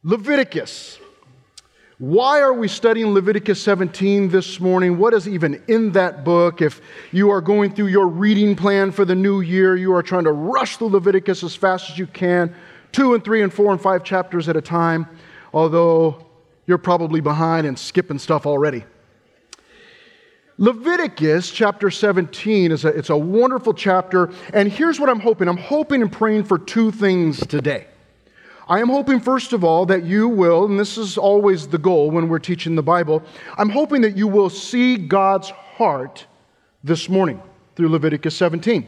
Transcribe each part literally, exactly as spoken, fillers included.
Leviticus. Why are we studying Leviticus seventeen this morning? What is even in that book? If you are going through your reading plan for the new year, you are trying to rush through Leviticus as fast as you can, two and three and four and five chapters at a time, although you're probably behind and skipping stuff already. Leviticus chapter seventeen is a, it's a wonderful chapter, and here's what I'm hoping. I'm hoping and praying for two things today. I am hoping, first of all, that you will, and this is always the goal when we're teaching the Bible, I'm hoping that you will see God's heart this morning through Leviticus seventeen.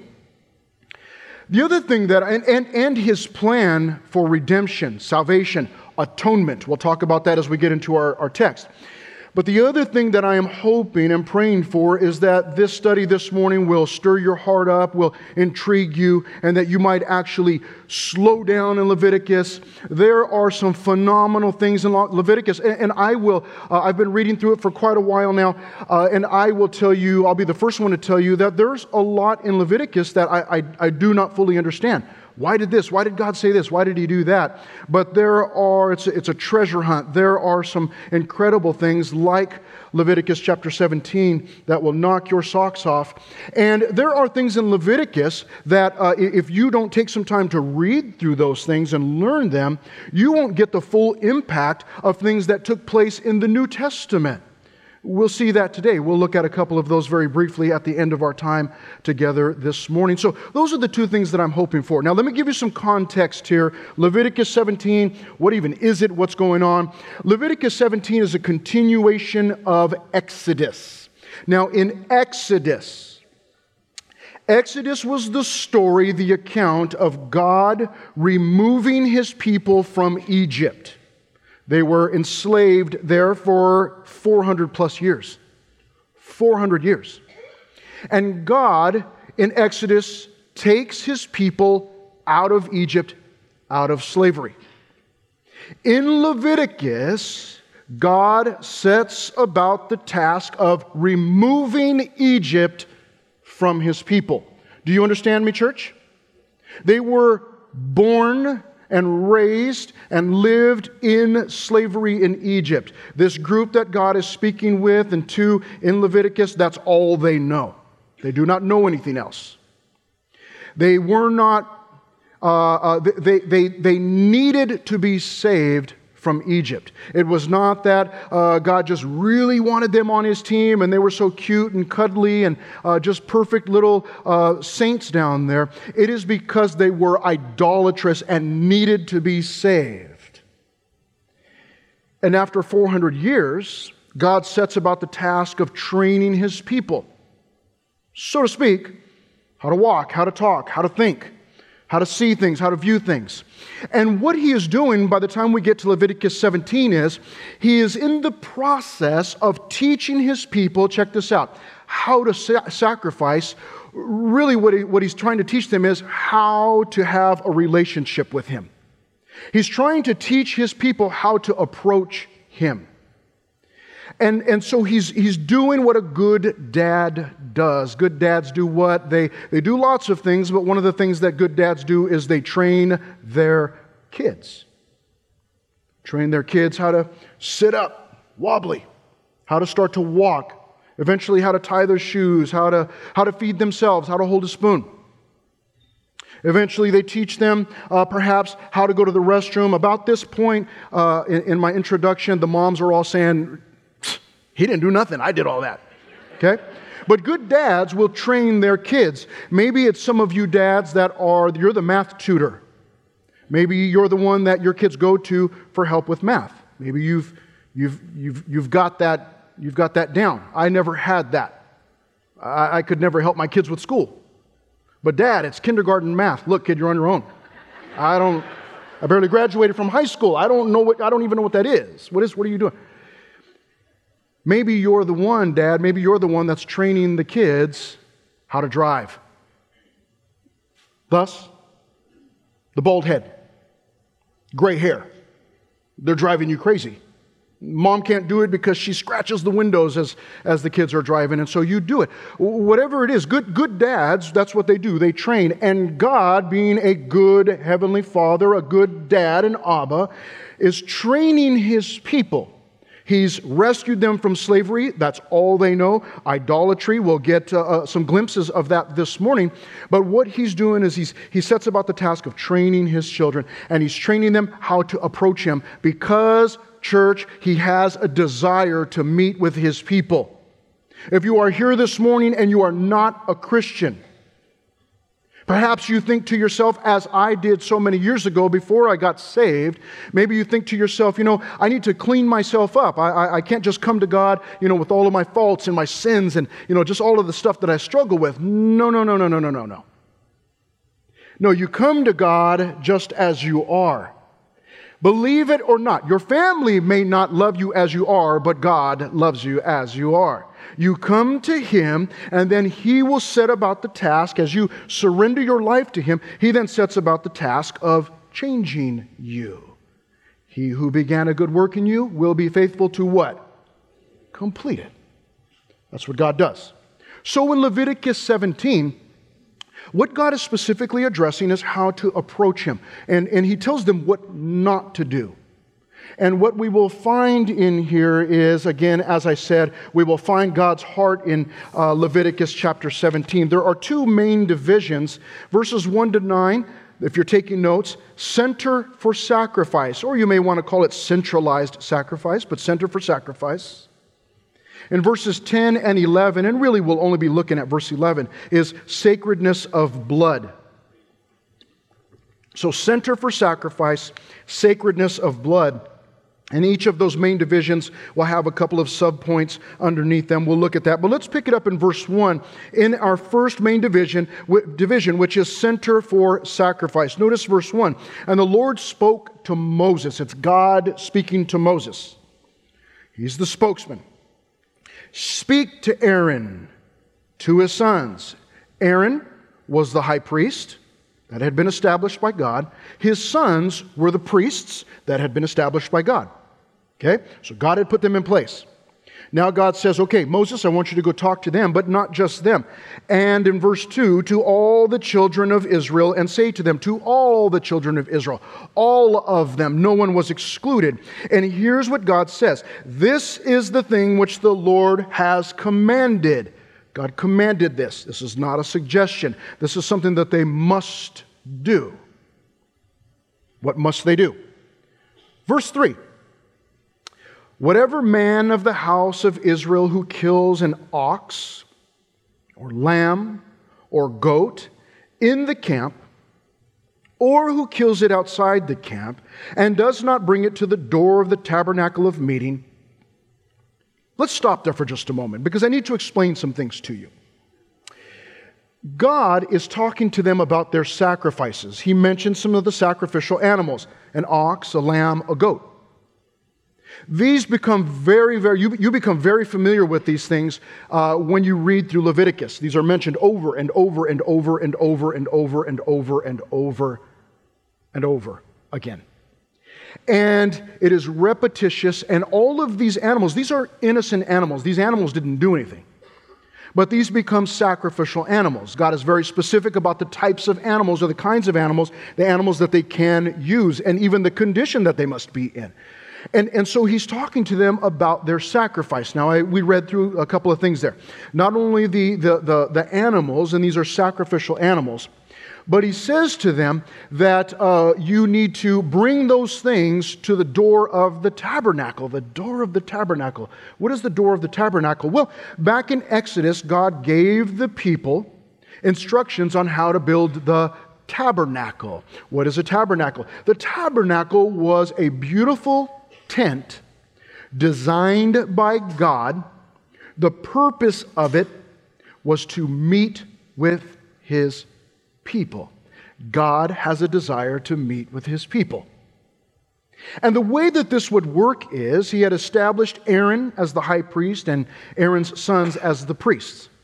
The other thing that, and, and, and His plan for redemption, salvation, atonement, we'll talk about that as we get into our, our text. But the other thing that I am hoping and praying for is that this study this morning will stir your heart up, will intrigue you, and that you might actually slow down in Leviticus. There are some phenomenal things in Leviticus, and, and I will, uh, I've been reading through it for quite a while now, uh, and I will tell you, I'll be the first one to tell you that there's a lot in Leviticus that I, I, I do not fully understand. Why did this? Why did God say this? Why did He do that? But there are, it's a, it's a treasure hunt. There are some incredible things like Leviticus chapter seventeen that will knock your socks off. And there are things in Leviticus that uh, if you don't take some time to read through those things and learn them, you won't get the full impact of things that took place in the New Testament. We'll see that today. We'll look at a couple of those very briefly at the end of our time together this morning. So those are the two things that I'm hoping for. Now let me give you some context here. Leviticus seventeen, what even is it? What's going on? Leviticus seventeen is a continuation of Exodus. Now in Exodus, Exodus was the story, the account of God removing His people from Egypt. They were enslaved there for four hundred plus years. four hundred years. And God, in Exodus, takes His people out of Egypt, out of slavery. In Leviticus, God sets about the task of removing Egypt from His people. Do you understand me, church? They were born and raised and lived in slavery in Egypt. This group that God is speaking with, and two in Leviticus, that's all they know. They do not know anything else. They were not, uh, uh, they, they, they needed to be saved from Egypt. It was not that uh, God just really wanted them on His team and they were so cute and cuddly and uh, just perfect little uh, saints down there. It is because they were idolatrous and needed to be saved. And after four hundred years, God sets about the task of training His people, so to speak, how to walk, how to talk, how to think, how to see things, how to view things. And what He is doing by the time we get to Leviticus seventeen is, He is in the process of teaching His people, check this out, how to sa- sacrifice. Really what, he, what He's trying to teach them is how to have a relationship with Him. He's trying to teach His people how to approach Him. And, and so he's, he's doing what a good dad does. Good dads do what? They, they do lots of things, but one of the things that good dads do is they train their kids. Train their kids how to sit up, wobbly, how to start to walk, eventually how to tie their shoes, how to, how to feed themselves, how to hold a spoon. Eventually, they teach them uh, perhaps how to go to the restroom. About this point uh, in, in my introduction, the moms are all saying, he didn't do nothing. I did all that. Okay? But good dads will train their kids. Maybe it's some of you dads that are, you're the math tutor. Maybe you're the one that your kids go to for help with math. Maybe you've you've you've you've got that you've got that down. I never had that. I, I could never help my kids with school. But Dad, it's kindergarten math. Look, kid, you're on your own. I don't I barely graduated from high school. I don't know what I don't even know what that is. What is what are you doing? Maybe you're the one, Dad, maybe you're the one that's training the kids how to drive. Thus, the bald head, gray hair. They're driving you crazy. Mom can't do it because she scratches the windows as, as the kids are driving, and so you do it. Whatever it is, good, good dads, that's what they do. They train. And God, being a good Heavenly Father, a good dad, and Abba, is training His people. He's rescued them from slavery. That's all they know. Idolatry. We'll get uh, uh, some glimpses of that this morning. But what He's doing is he's, he sets about the task of training His children, and He's training them how to approach Him because, church, He has a desire to meet with His people. If you are here this morning and you are not a Christian, perhaps you think to yourself, as I did so many years ago before I got saved, maybe you think to yourself, you know, I need to clean myself up. I, I, I can't just come to God, you know, with all of my faults and my sins and, you know, just all of the stuff that I struggle with. No, no, no, no, no, no, no, no. No, you come to God just as you are. Believe it or not, your family may not love you as you are, but God loves you as you are. You come to Him, and then He will set about the task. As you surrender your life to Him, He then sets about the task of changing you. He who began a good work in you will be faithful to what? Complete it. That's what God does. So in Leviticus seventeen, what God is specifically addressing is how to approach Him. And, and He tells them what not to do. And what we will find in here is, again, as I said, we will find God's heart in uh, Leviticus chapter seventeen. There are two main divisions, verses one to nine, if you're taking notes, center for sacrifice, or you may want to call it centralized sacrifice, but center for sacrifice. In verses ten and eleven, and really we'll only be looking at verse eleven, is sacredness of blood. So center for sacrifice, sacredness of blood. And each of those main divisions will have a couple of subpoints underneath them. We'll look at that. But let's pick it up in verse one in our first main division, division, which is center for sacrifice. Notice verse one. And the Lord spoke to Moses. It's God speaking to Moses. He's the spokesman. Speak to Aaron, to his sons. Aaron was the high priest that had been established by God. His sons were the priests that had been established by God. Okay? So God had put them in place. Now God says, okay, Moses, I want you to go talk to them, but not just them. And in verse two, to all the children of Israel, and say to them, to all the children of Israel, all of them, no one was excluded. And here's what God says. This is the thing which the Lord has commanded. God commanded this. This is not a suggestion. This is something that they must do. What must they do? Verse three. Whatever man of the house of Israel who kills an ox or lamb or goat in the camp, or who kills it outside the camp and does not bring it to the door of the tabernacle of meeting. Let's stop there for just a moment because I need to explain some things to you. God is talking to them about their sacrifices. He mentioned some of the sacrificial animals, an ox, a lamb, a goat. These become very, very, you, you become very familiar with these things uh, when you read through Leviticus. These are mentioned over and over and over and over and over and over and over and over again. And it is repetitious, and all of these animals, these are innocent animals. These animals didn't do anything. But these become sacrificial animals. God is very specific about the types of animals or the kinds of animals, the animals that they can use, and even the condition that they must be in. And, and so he's talking to them about their sacrifice. Now, I, we read through a couple of things there. Not only the, the, the, the animals, and these are sacrificial animals, but he says to them that uh, you need to bring those things to the door of the tabernacle. The door of the tabernacle. What is the door of the tabernacle? Well, back in Exodus, God gave the people instructions on how to build the tabernacle. What is a tabernacle? The tabernacle was a beautiful tent designed by God. The purpose of it was to meet with His people. God has a desire to meet with His people. And the way that this would work is He had established Aaron as the high priest and Aaron's sons as the priests.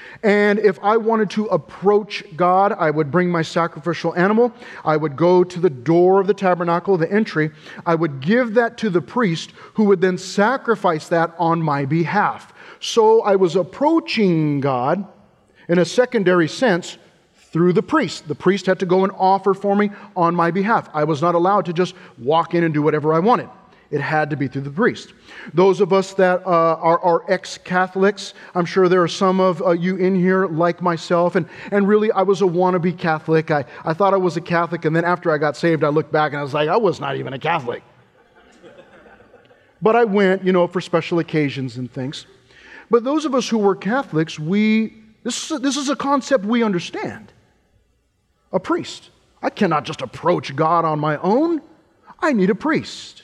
And if I wanted to approach God, I would bring my sacrificial animal. I would go to the door of the tabernacle, the entry. I would give that to the priest, who would then sacrifice that on my behalf. So I was approaching God in a secondary sense through the priest. The priest had to go and offer for me on my behalf. I was not allowed to just walk in and do whatever I wanted. It had to be through the priest. Those of us that uh, are, are ex-Catholics, I'm sure there are some of uh, you in here like myself, and, and really I was a wannabe Catholic. I, I thought I was a Catholic, and then after I got saved, I looked back and I was like, I was not even a Catholic. But I went, you know, for special occasions and things. But those of us who were Catholics, we this is a, this is a concept we understand. A priest. I cannot just approach God on my own. I need a priest.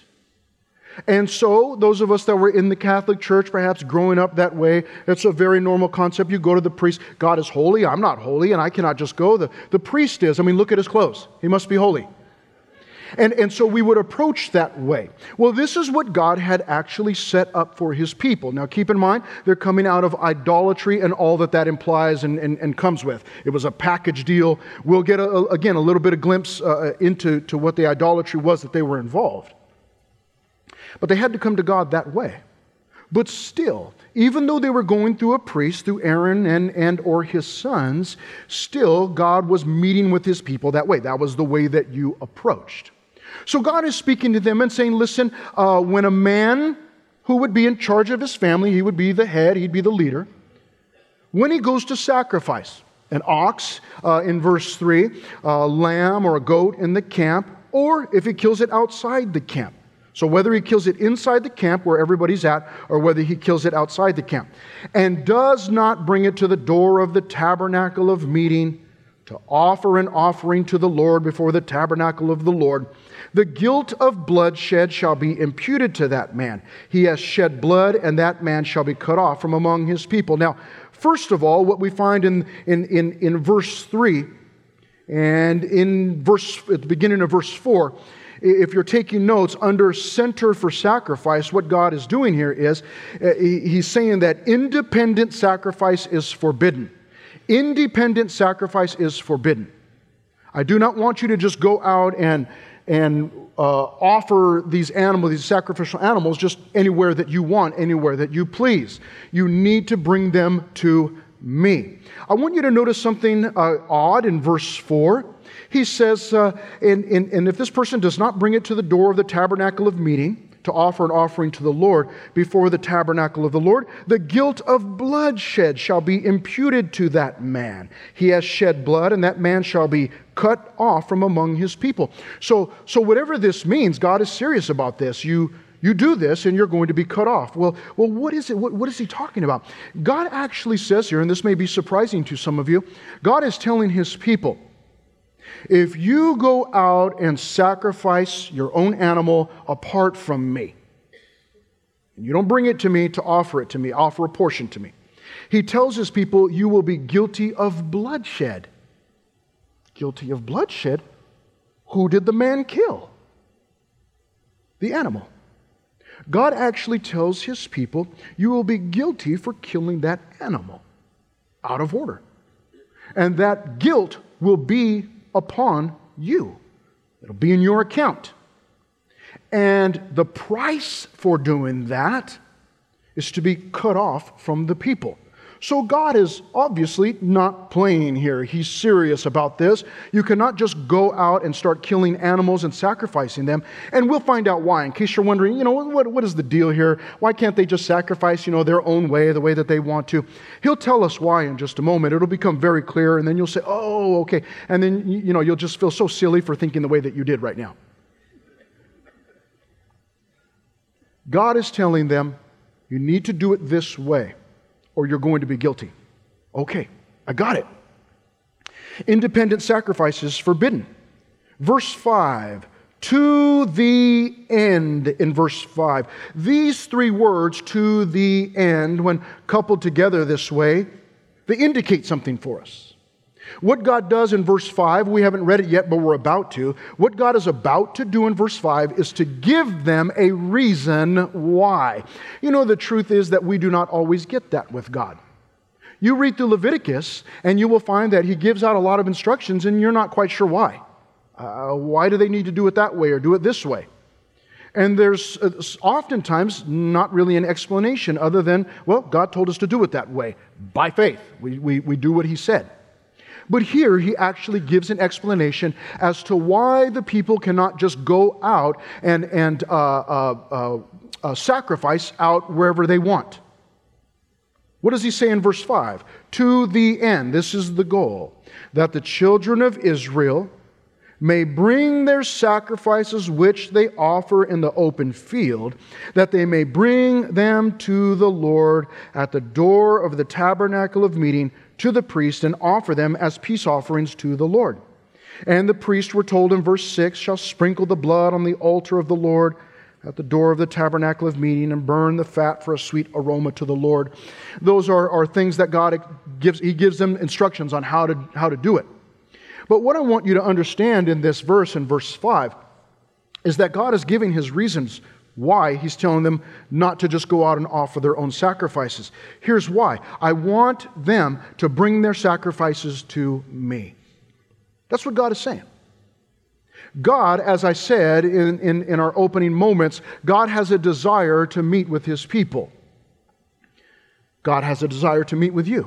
And so, those of us that were in the Catholic Church, perhaps growing up that way, it's a very normal concept. You go to the priest. God is holy. I'm not holy, and I cannot just go. The, the priest is. I mean, look at his clothes. He must be holy. And, and so we would approach that way. Well, this is what God had actually set up for His people. Now, keep in mind, they're coming out of idolatry and all that that implies and, and, and comes with. It was a package deal. We'll get, a, a, again, a little bit of glimpse uh, into to what the idolatry was that they were involved. But they had to come to God that way. But still, even though they were going through a priest, through Aaron and, and or his sons, still God was meeting with His people that way. That was the way that you approached. So God is speaking to them and saying, listen, uh, when a man who would be in charge of his family, he would be the head, he'd be the leader, when he goes to sacrifice an ox uh, in verse three, a lamb or a goat in the camp, or if he kills it outside the camp. So whether he kills it inside the camp where everybody's at, or whether he kills it outside the camp, and does not bring it to the door of the tabernacle of meeting to offer an offering to the Lord before the tabernacle of the Lord, the guilt of bloodshed shall be imputed to that man. He has shed blood, and that man shall be cut off from among his people. Now, first of all, what we find in, in, in, in verse three, and in verse at the beginning of verse four, if you're taking notes, under Center for Sacrifice, what God is doing here is uh, He's saying that independent sacrifice is forbidden. Independent sacrifice is forbidden. I do not want you to just go out and, and uh, offer these animals, these sacrificial animals, just anywhere that you want, anywhere that you please. You need to bring them to me. I want you to notice something uh, odd in verse four. He says, uh, and, and, and if this person does not bring it to the door of the tabernacle of meeting to offer an offering to the Lord before the tabernacle of the Lord, the guilt of bloodshed shall be imputed to that man. He has shed blood, and that man shall be cut off from among his people. So, so whatever this means, God is serious about this. You, you do this, and you're going to be cut off. Well, well, what is it? What, what is he talking about? God actually says here, and this may be surprising to some of you, God is telling His people, if you go out and sacrifice your own animal apart from me, and you don't bring it to me to offer it to me, offer a portion to me, He tells His people, you will be guilty of bloodshed. Guilty of bloodshed? Who did the man kill? The animal. God actually tells His people, you will be guilty for killing that animal out of order. And that guilt will be upon you. It'll be in your account. And the price for doing that is to be cut off from the people. So God is obviously not playing here. He's serious about this. You cannot just go out and start killing animals and sacrificing them. And we'll find out why. In case you're wondering, you know, what, what is the deal here? Why can't they just sacrifice, you know, their own way, the way that they want to? He'll tell us why in just a moment. It'll become very clear, and then you'll say, oh, okay. And then, you know, you'll just feel so silly for thinking the way that you did right now. God is telling them, you need to do it this way, or you're going to be guilty. Okay, I got it. Independent sacrifice is forbidden. Verse five, to the end in verse five. These three words, to the end, when coupled together this way, they indicate something for us. What God does in verse five, we haven't read it yet, but we're about to. What God is about to do in verse five is to give them a reason why. You know, the truth is that we do not always get that with God. You read through Leviticus, and you will find that he gives out a lot of instructions, and you're not quite sure why. Uh, why do they need to do it that way or do it this way? And there's uh, oftentimes not really an explanation other than, well, God told us to do it that way. By faith, we, we, we do what he said. But here he actually gives an explanation as to why the people cannot just go out and, and uh, uh, uh, uh, sacrifice out wherever they want. What does he say in verse five? To the end, this is the goal, that the children of Israel may bring their sacrifices which they offer in the open field, that they may bring them to the Lord at the door of the tabernacle of meeting to the priest and offer them as peace offerings to the Lord. And the priest, we're told in verse six, shall sprinkle the blood on the altar of the Lord at the door of the tabernacle of meeting and burn the fat for a sweet aroma to the Lord. Those are, are things that God gives. He gives them instructions on how to, how to do it. But what I want you to understand in this verse, in verse five, is that God is giving his reasons why he's telling them not to just go out and offer their own sacrifices. Here's why. I want them to bring their sacrifices to me. That's what God is saying. God, as I said in, in, in our opening moments, God has a desire to meet with his people. God has a desire to meet with you.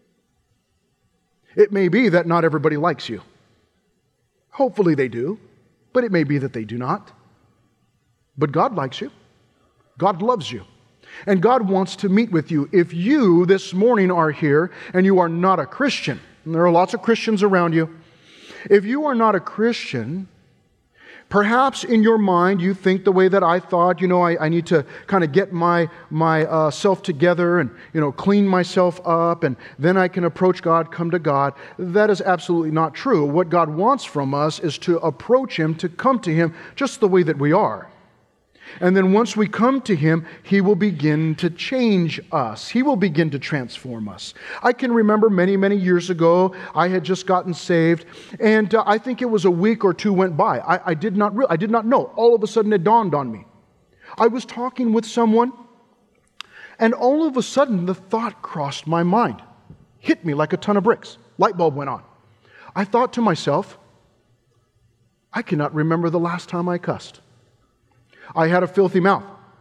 It may be that not everybody likes you. Hopefully they do, but it may be that they do not. But God likes you. God loves you. And God wants to meet with you. If you this morning are here and you are not a Christian, and there are lots of Christians around you, if you are not a Christian, perhaps in your mind you think the way that I thought, you know, I, I need to kind of get my, my uh, self together and, you know, clean myself up and then I can approach God, come to God. That is absolutely not true. What God wants from us is to approach him, to come to him just the way that we are. And then once we come to him, he will begin to change us. He will begin to transform us. I can remember many, many years ago, I had just gotten saved, and uh, I think it was a week or two went by. I, I did not re- I did not know. All of a sudden it dawned on me. I was talking with someone, and all of a sudden the thought crossed my mind. Hit me like a ton of bricks. Light bulb went on. I thought to myself, I cannot remember the last time I cussed. I had a filthy mouth,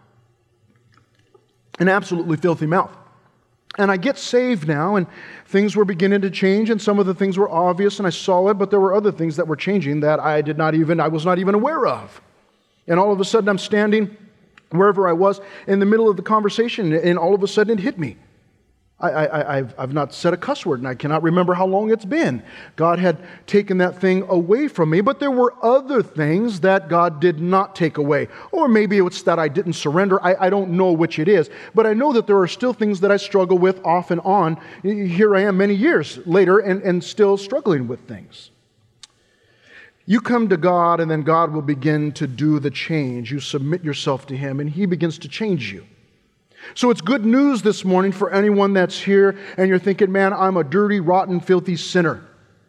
an absolutely filthy mouth. And I get saved now, and things were beginning to change, and some of the things were obvious, and I saw it, but there were other things that were changing that I did not even, I was not even aware of. And all of a sudden, I'm standing wherever I was in the middle of the conversation, and all of a sudden it hit me. I, I, I've, I've not said a cuss word, and I cannot remember how long it's been. God had taken that thing away from me, but there were other things that God did not take away. Or maybe it's that I didn't surrender. I, I don't know which it is. But I know that there are still things that I struggle with off and on. Here I am many years later and, and still struggling with things. You come to God, and then God will begin to do the change. You submit yourself to him, and he begins to change you. So it's good news this morning for anyone that's here and you're thinking, man, I'm a dirty, rotten, filthy sinner.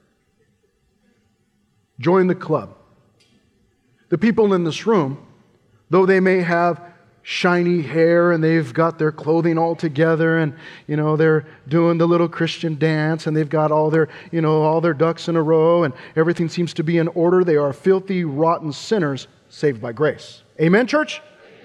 Join the club. The people in this room, though they may have shiny hair and they've got their clothing all together and, you know, they're doing the little Christian dance and they've got all their, you know, all their ducks in a row and everything seems to be in order. They are filthy, rotten sinners saved by grace. Amen, church?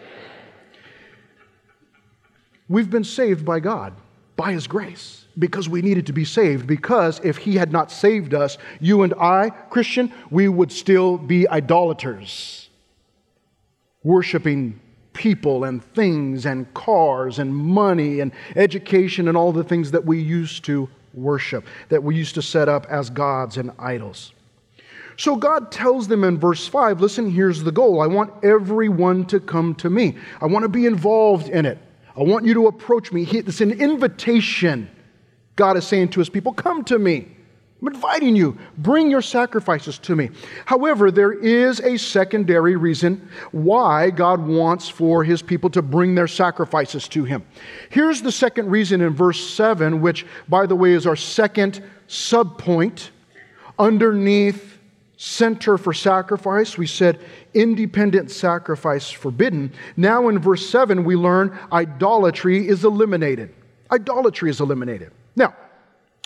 We've been saved by God, by his grace, because we needed to be saved. Because if he had not saved us, you and I, Christian, we would still be idolaters, worshiping people and things and cars and money and education and all the things that we used to worship, that we used to set up as gods and idols. So God tells them in verse five, listen, here's the goal. I want everyone to come to me. I want to be involved in it. I want you to approach me. It's an invitation. God is saying to his people, come to me. I'm inviting you. Bring your sacrifices to me. However, there is a secondary reason why God wants for his people to bring their sacrifices to him. Here's the second reason in verse seven, which, by the way, is our second subpoint underneath center for sacrifice. We said independent sacrifice forbidden. Now in verse seven, we learn idolatry is eliminated. Idolatry is eliminated. Now,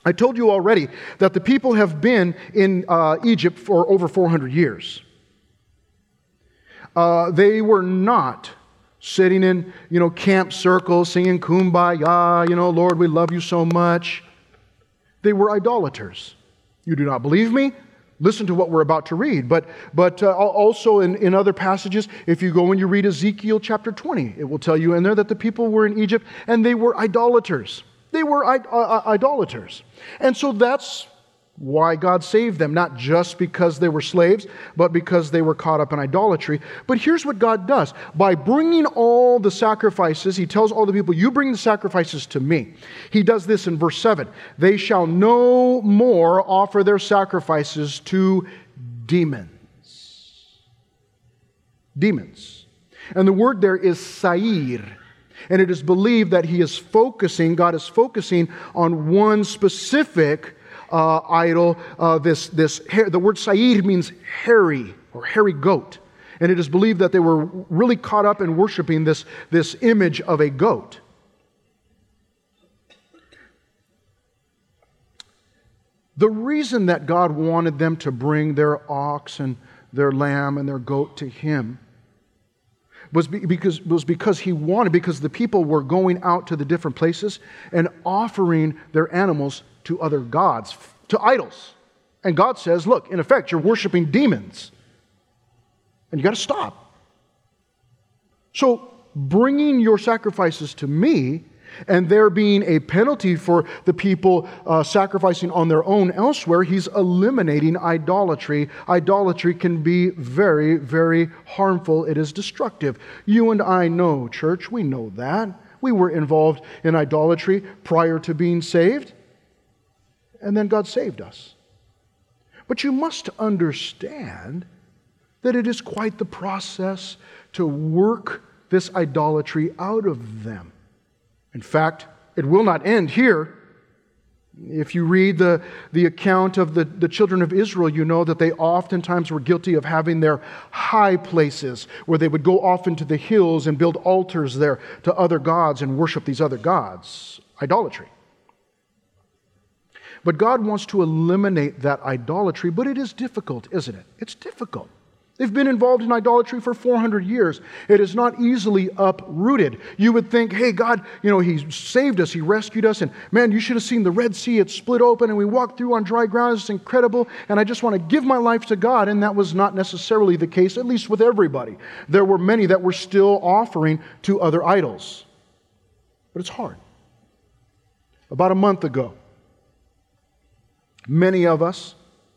I told you already that the people have been in uh, Egypt for over four hundred years. Uh, they were not sitting in, you know, camp circles singing Kumbaya, you know, Lord, we love you so much. They were idolaters. You do not believe me? Listen to what we're about to read. But, but uh, also in, in other passages, if you go and you read Ezekiel chapter twenty, it will tell you in there that the people were in Egypt and they were idolaters. They were I- uh, idolaters. And so that's why God saved them, not just because they were slaves, but because they were caught up in idolatry. But here's what God does. By bringing all the sacrifices, He tells all the people, you bring the sacrifices to me. He does this in verse seven. They shall no more offer their sacrifices to demons. Demons. And the word there is sair. And it is believed that He is focusing, God is focusing on one specific Uh, idol, uh, this, this hair, the word Said means hairy or hairy goat. And it is believed that they were really caught up in worshiping this, this image of a goat. The reason that God wanted them to bring their ox and their lamb and their goat to Him was because, was because He wanted, because the people were going out to the different places and offering their animals to other gods, to idols. And God says, look, in effect, you're worshiping demons. And you got to stop. So bringing your sacrifices to me, and there being a penalty for the people uh, sacrificing on their own elsewhere, He's eliminating idolatry. Idolatry can be very, very harmful. It is destructive. You and I know, church, we know that. We were involved in idolatry prior to being saved. And then God saved us. But you must understand that it is quite the process to work this idolatry out of them. In fact, it will not end here. If you read the, the account of the, the children of Israel, you know that they oftentimes were guilty of having their high places where they would go off into the hills and build altars there to other gods and worship these other gods. Idolatry. But God wants to eliminate that idolatry, but it is difficult, isn't it? It's difficult. They've been involved in idolatry for four hundred years. It is not easily uprooted. You would think, hey, God, you know, He saved us, He rescued us, and man, you should have seen the Red Sea. It split open, and we walked through on dry ground. It's incredible, and I just want to give my life to God. And that was not necessarily the case, at least with everybody. There were many that were still offering to other idols. But it's hard. About a month ago, many of us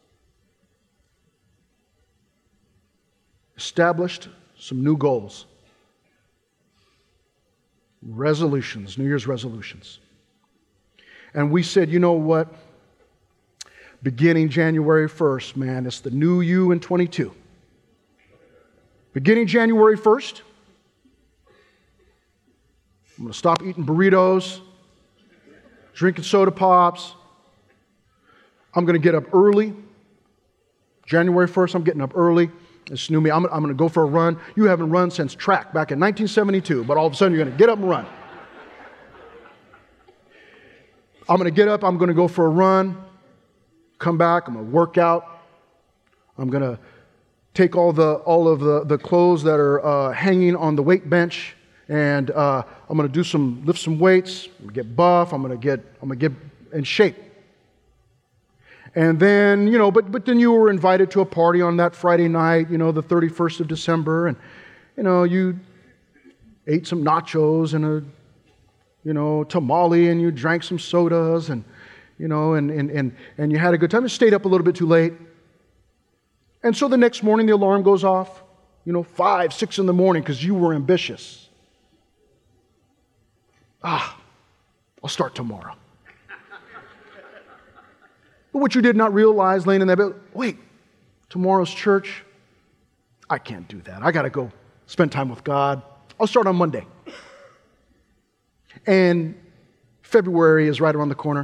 established some new goals, resolutions, New Year's resolutions. And we said, you know what? Beginning January first, man, it's the new you in twenty-two. Beginning January first, I'm going to stop eating burritos, drinking soda pops. I'm going to get up early. January first, I'm getting up early. It's new me. I'm, I'm going to go for a run. You haven't run since track back in nineteen seventy-two, but all of a sudden you're going to get up and run. I'm going to get up. I'm going to go for a run. Come back. I'm going to work out. I'm going to take all the all of the, the clothes that are uh, hanging on the weight bench, and uh, I'm going to do some lift some weights. I'm going to get buff. I'm going to get I'm going to get in shape. And then, you know, but but then you were invited to a party on that Friday night, you know, the thirty-first of December, and, you know, you ate some nachos and a, you know, tamale, and you drank some sodas, and, you know, and, and, and, and you had a good time. You stayed up a little bit too late. And so the next morning the alarm goes off, you know, five, six in the morning because you were ambitious. Ah, I'll start tomorrow. But what you did not realize laying in that bed, wait, tomorrow's church, I can't do that. I got to go spend time with God. I'll start on Monday. And February is right around the corner.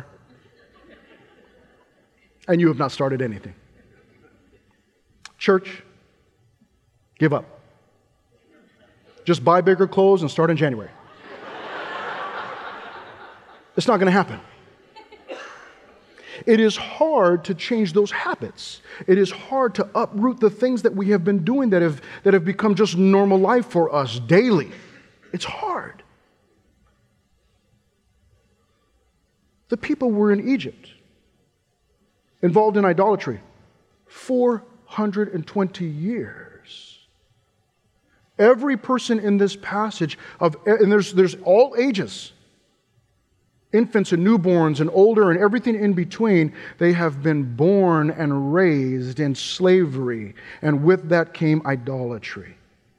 And you have not started anything. Church, give up. Just buy bigger clothes and start in January. It's not going to happen. It is hard to change those habits. It is hard to uproot the things that we have been doing that have, that have become just normal life for us daily. It's hard. The people were in Egypt, involved in idolatry, four hundred twenty years. Every person in this passage, of, and there's, there's all ages, infants and newborns and older and everything in between, they have been born and raised in slavery, and with that came idolatry.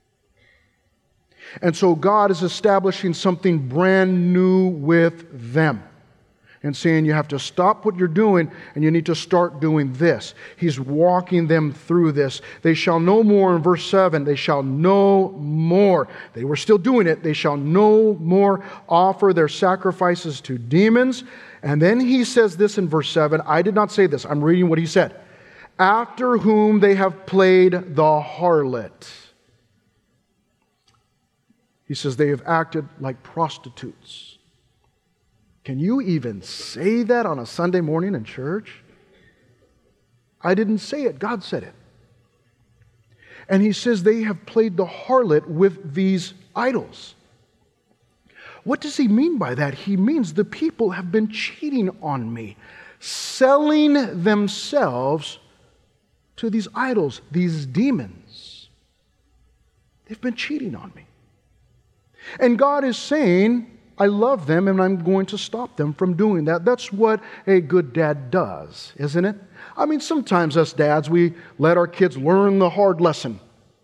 And so God is establishing something brand new with them and saying you have to stop what you're doing and you need to start doing this. He's walking them through this. They shall no more, in verse seven, they shall no more. They were still doing it. They shall no more offer their sacrifices to demons. And then he says this in verse seven. I did not say this. I'm reading what he said. After whom they have played the harlot. He says they have acted like prostitutes. Can you even say that on a Sunday morning in church? I didn't say it. God said it. And he says they have played the harlot with these idols. What does he mean by that? He means the people have been cheating on me, selling themselves to these idols, these demons. They've been cheating on me. And God is saying, I love them and I'm going to stop them from doing that. That's what a good dad does, isn't it? I mean, sometimes us dads, we let our kids learn the hard lesson.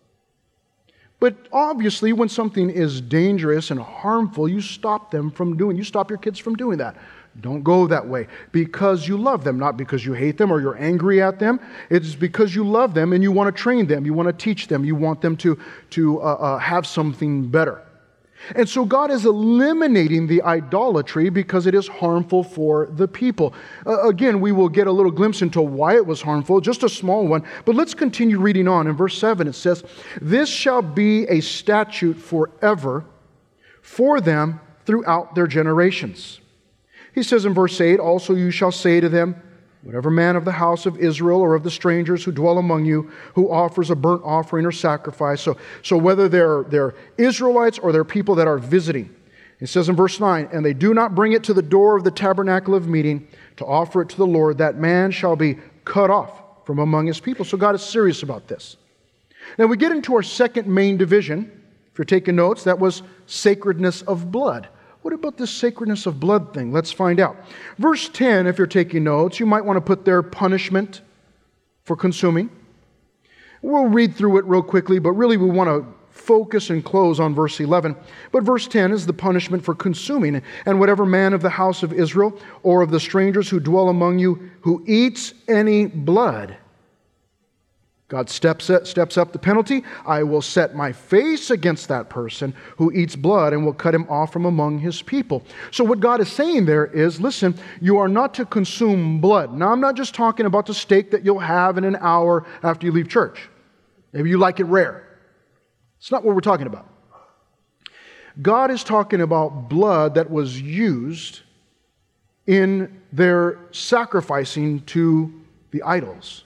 But obviously, when something is dangerous and harmful, you stop them from doing, you stop your kids from doing that. Don't go that way because you love them, not because you hate them or you're angry at them. It's because you love them and you want to train them, you want to teach them, you want them to, to uh, uh, have something better. And so God is eliminating the idolatry because it is harmful for the people. Uh, again, we will get a little glimpse into why it was harmful, just a small one. But let's continue reading on. In verse seven it says, this shall be a statute forever for them throughout their generations. He says in verse eight, also you shall say to them, whatever man of the house of Israel or of the strangers who dwell among you who offers a burnt offering or sacrifice. So, so whether they're, they're Israelites or they're people that are visiting. It says in verse nine, and they do not bring it to the door of the tabernacle of meeting to offer it to the Lord, that man shall be cut off from among his people. So God is serious about this. Now we get into our second main division. If you're taking notes, that was sacredness of blood. What about this sacredness of blood thing? Let's find out. Verse ten, if you're taking notes, you might want to put there punishment for consuming. We'll read through it real quickly, but really we want to focus and close on verse eleven. But verse ten is the punishment for consuming. And whatever man of the house of Israel or of the strangers who dwell among you who eats any blood, God steps up, steps up the penalty. I will set my face against that person who eats blood and will cut him off from among his people. So what God is saying there is, listen, you are not to consume blood. Now, I'm not just talking about the steak that you'll have in an hour after you leave church. Maybe you like it rare. It's not what we're talking about. God is talking about blood that was used in their sacrificing to the idols.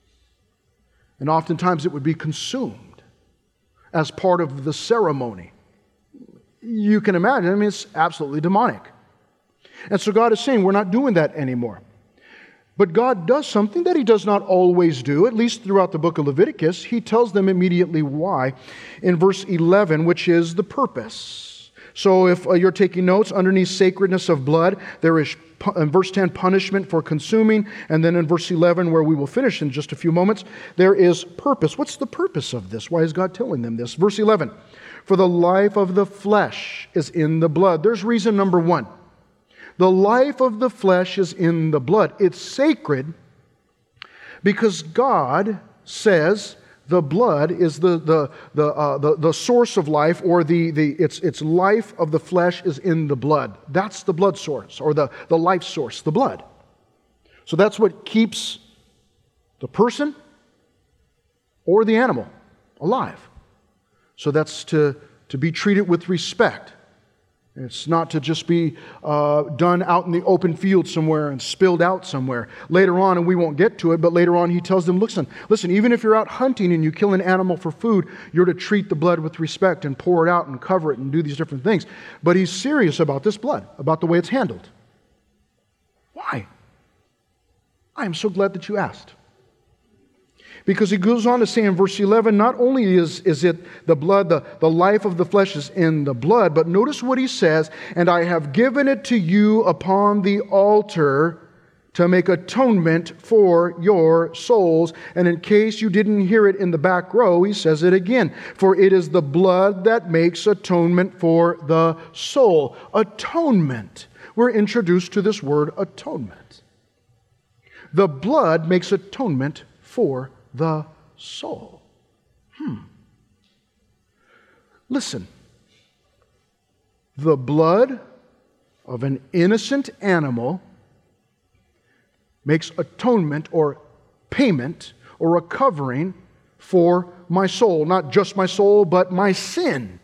And oftentimes it would be consumed as part of the ceremony. You can imagine, I mean, it's absolutely demonic. And so God is saying, we're not doing that anymore. But God does something that He does not always do, at least throughout the book of Leviticus. He tells them immediately why in verse eleven, which is the purpose. So if uh, you're taking notes, underneath sacredness of blood, there is, in verse ten, punishment for consuming. And then in verse eleven, where we will finish in just a few moments, there is purpose. What's the purpose of this? Why is God telling them this? Verse eleven, for the life of the flesh is in the blood. There's reason number one. The life of the flesh is in the blood. It's sacred because God says the blood is the the the uh, the, the source of life, or the the its its life of the flesh is in the blood. That's the blood source, or the the life source, the blood. So that's what keeps the person or the animal alive. So that's to to be treated with respect It's not to just be uh, done out in the open field somewhere and spilled out somewhere. Later on, and we won't get to it, but later on he tells them, listen, listen, even if you're out hunting and you kill an animal for food, you're to treat the blood with respect and pour it out and cover it and do these different things. But he's serious about this blood, about the way it's handled. Why? I am so glad that you asked. Because he goes on to say in verse eleven, not only is, is it the blood, the, the life of the flesh is in the blood, but notice what he says, and I have given it to you upon the altar to make atonement for your souls. And in case you didn't hear it in the back row, he says it again. For it is the blood that makes atonement for the soul. Atonement. We're introduced to this word atonement. The blood makes atonement for the soul. Hmm. Listen. The blood of an innocent animal makes atonement or payment or a covering for my soul. Not just my soul, but my sin.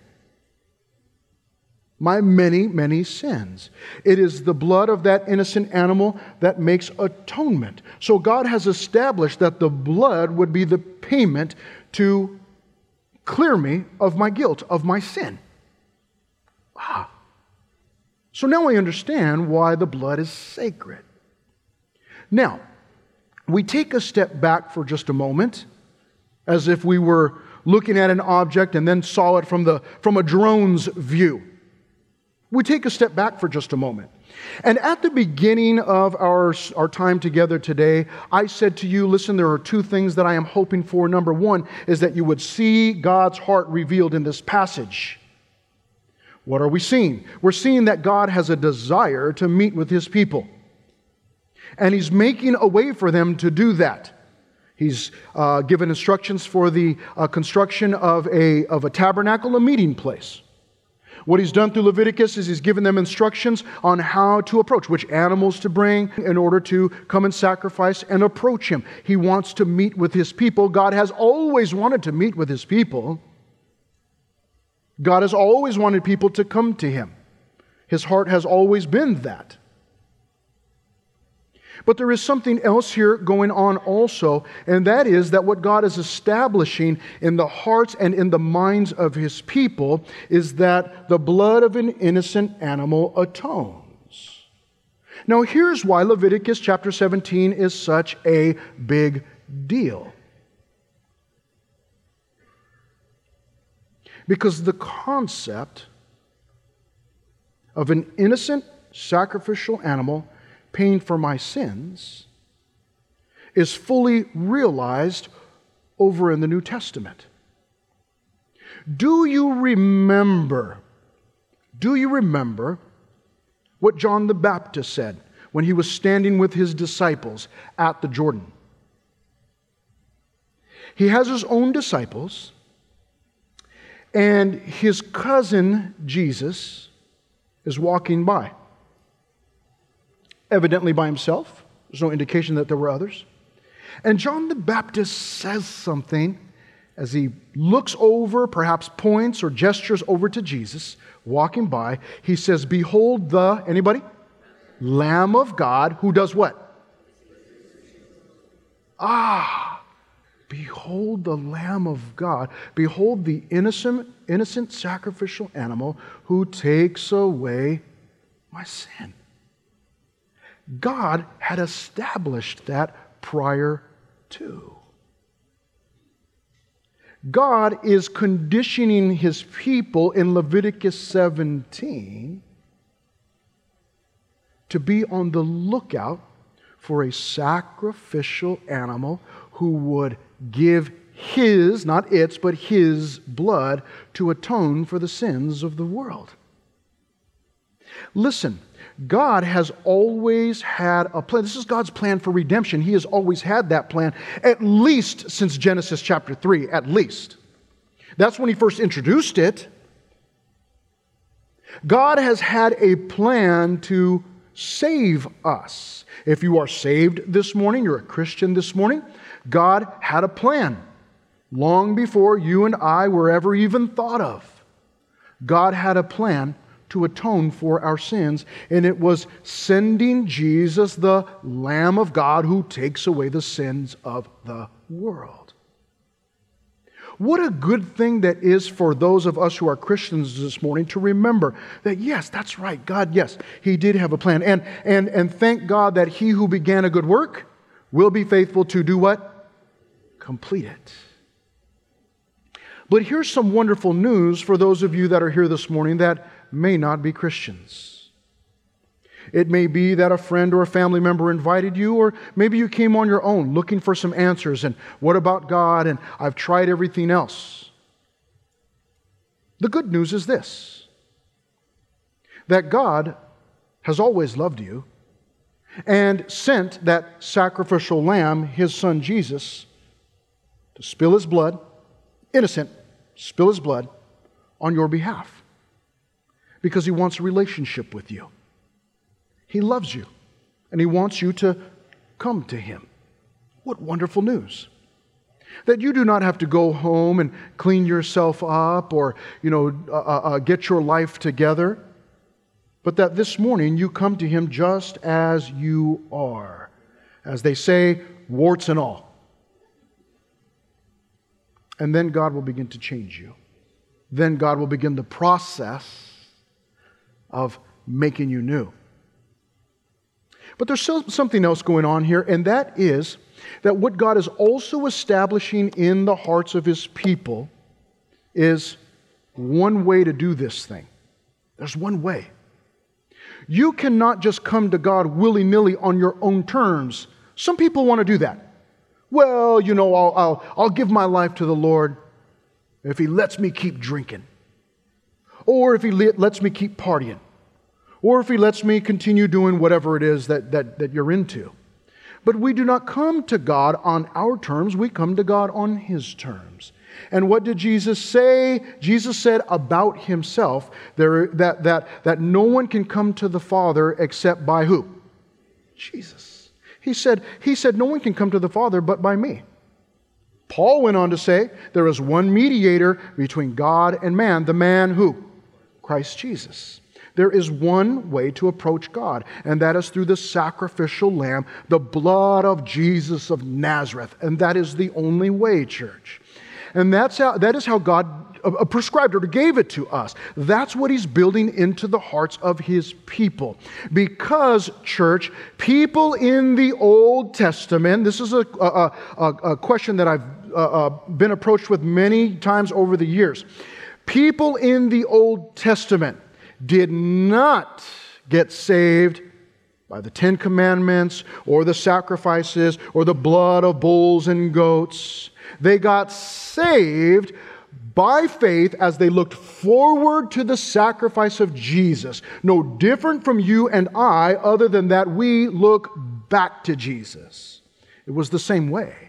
My many, many sins. It is the blood of that innocent animal that makes atonement. So God has established that the blood would be the payment to clear me of my guilt, of my sin. Ah. So now I understand why the blood is sacred. Now, we take a step back for just a moment, as if we were looking at an object and then saw it from the from a drone's view. We take a step back for just a moment. And at the beginning of our, our time together today, I said to you, listen, there are two things that I am hoping for. Number one is that you would see God's heart revealed in this passage. What are we seeing? We're seeing that God has a desire to meet with His people. And He's making a way for them to do that. He's uh, given instructions for the uh, construction of a, of a tabernacle, a meeting place. What He's done through Leviticus is He's given them instructions on how to approach, which animals to bring in order to come and sacrifice and approach Him. He wants to meet with His people. God has always wanted to meet with His people. God has always wanted people to come to Him. His heart has always been that. But there is something else here going on also, and that is that what God is establishing in the hearts and in the minds of His people is that the blood of an innocent animal atones. Now here's why Leviticus chapter seventeen is such a big deal. Because the concept of an innocent sacrificial animal paying for my sins is fully realized over in the New Testament. Do you remember, do you remember what John the Baptist said when he was standing with his disciples at the Jordan? He has his own disciples, and his cousin Jesus is walking by. Evidently by himself. There's no indication that there were others. And John the Baptist says something as he looks over, perhaps points or gestures over to Jesus, walking by. He says, behold the, anybody? Lamb of God, who does what? Ah, behold the Lamb of God. Behold the innocent, innocent sacrificial animal who takes away my sin. God had established that prior to. God is conditioning His people in Leviticus seventeen to be on the lookout for a sacrificial animal who would give His, not its, but His blood to atone for the sins of the world. Listen, God has always had a plan. This is God's plan for redemption. He has always had that plan, at least since Genesis chapter three, at least. That's when He first introduced it. God has had a plan to save us. If you are saved this morning, you're a Christian this morning, God had a plan long before you and I were ever even thought of. God had a plan to atone for our sins, and it was sending Jesus, the Lamb of God, who takes away the sins of the world. What a good thing that is for those of us who are Christians this morning to remember that, yes, that's right, God, yes, He did have a plan. And, and, and thank God that He who began a good work will be faithful to do what? Complete it. But here's some wonderful news for those of you that are here this morning that may not be Christians. It may be that a friend or a family member invited you, or maybe you came on your own looking for some answers. And what about God? And I've tried everything else. The good news is this: that God has always loved you and sent that sacrificial lamb, His Son Jesus, to spill His blood, innocent, spill His blood on your behalf, because He wants a relationship with you. He loves you, and He wants you to come to Him. What wonderful news! That you do not have to go home and clean yourself up or, you know, uh, uh, get your life together, but that this morning you come to Him just as you are. As they say, warts and all. And then God will begin to change you. Then God will begin the process of making you new. But there's still something else going on here, and that is that what God is also establishing in the hearts of His people is one way to do this thing. There's one way. You cannot just come to God willy-nilly on your own terms. Some people want to do that. Well, you know, I'll, I'll, I'll give my life to the Lord if He lets me keep drinking, or if He lets me keep partying, or if He lets me continue doing whatever it is that, that, that you're into. But we do not come to God on our terms. We come to God on His terms. And what did Jesus say? Jesus said about Himself there, that, that, that no one can come to the Father except by who? Jesus. He said, he said, no one can come to the Father but by me. Paul went on to say, there is one mediator between God and man, the man who? Christ Jesus. There is one way to approach God, and that is through the sacrificial lamb, the blood of Jesus of Nazareth. And that is the only way, church. And that's how, that is how God uh, prescribed it or gave it to us. That's what He's building into the hearts of His people. Because, church, people in the Old Testament, this is a, a, a, a question that I've uh, uh, been approached with many times over the years. People in the Old Testament did not get saved by the Ten Commandments or the sacrifices or the blood of bulls and goats. They got saved by faith as they looked forward to the sacrifice of Jesus. No different from you and I, other than that we look back to Jesus. It was the same way.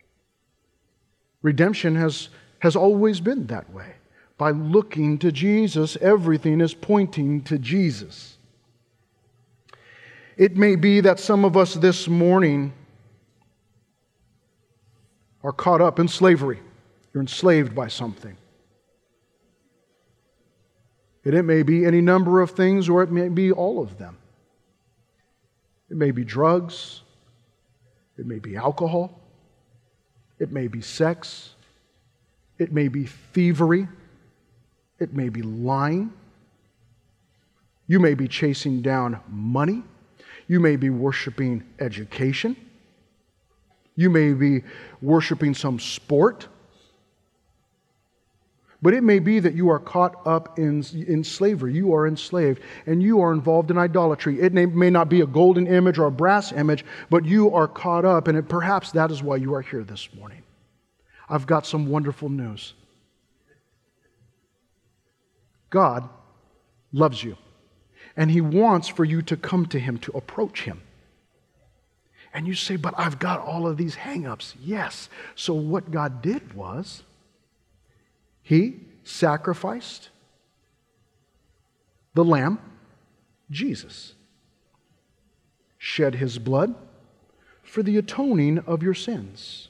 Redemption has, has always been that way. By looking to Jesus, everything is pointing to Jesus. It may be that some of us this morning are caught up in slavery. You're enslaved by something. And it may be any number of things, or it may be all of them. It may be drugs. It may be alcohol. It may be sex. It may be thievery. It may be lying. You may be chasing down money. You may be worshiping education. You may be worshiping some sport. But it may be that you are caught up in, in slavery. You are enslaved, and you are involved in idolatry. It may, may not be a golden image or a brass image, but you are caught up, and it, perhaps that is why you are here this morning. I've got some wonderful news. God loves you, and He wants for you to come to Him, to approach Him. And you say, but I've got all of these hang-ups. Yes. So what God did was, He sacrificed the Lamb, Jesus, shed His blood for the atoning of your sins.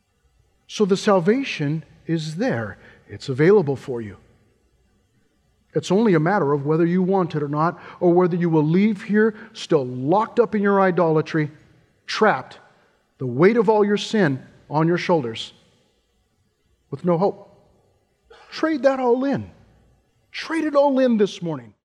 So the salvation is there. It's available for you. It's only a matter of whether you want it or not, or whether you will leave here still locked up in your idolatry, trapped, the weight of all your sin on your shoulders, with no hope. Trade that all in. Trade it all in this morning.